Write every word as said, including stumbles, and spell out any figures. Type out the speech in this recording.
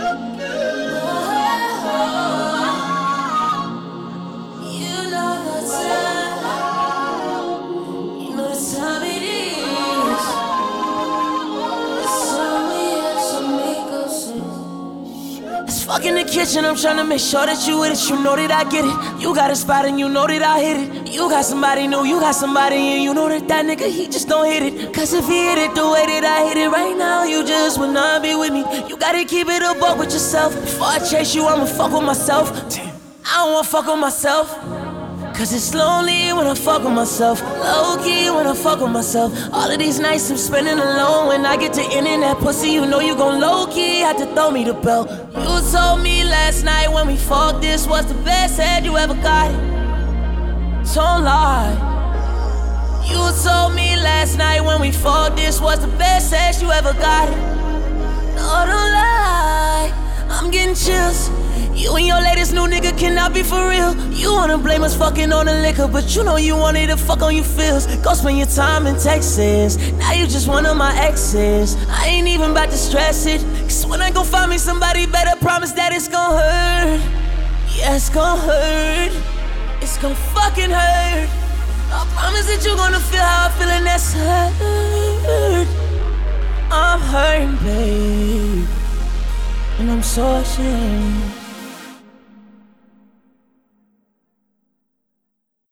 Fuck in the kitchen, I'm tryna make sure that you with it. You know that I get it. You got a spot and you know that I hit it. You got somebody new, you got somebody, and you know that that nigga, he just don't hit it. Cause if he hit it the way that I hit it right now, you just would not be with me. You gotta keep it a buck with yourself. Before I chase you, I'ma fuck with myself. I don't wanna fuck with myself. Cause it's lonely when I fuck with myself. Low-key when I fuck with myself. All of these nights I'm spending alone. When I get to ending that pussy, you know you gon' low-key have to throw me the belt. You told me last night when we fucked, this was the best head you ever got. Don't lie. You told me last night when we fucked, this was the best sex you ever got. No, don't lie, I'm getting chills. You and your latest new nigga cannot be for real. You wanna blame us fucking on the liquor, but you know you wanted to fuck on your feels. Go spend your time in Texas. Now you just one of my exes. I ain't even about to stress it. Cause when I go find me somebody better, promise that it's gon' hurt. Yeah, it's gon' hurt. It's gon' fucking hurt. I promise that you gonna feel how I feel, and that's hurt. I'm hurting, babe, and I'm so ashamed.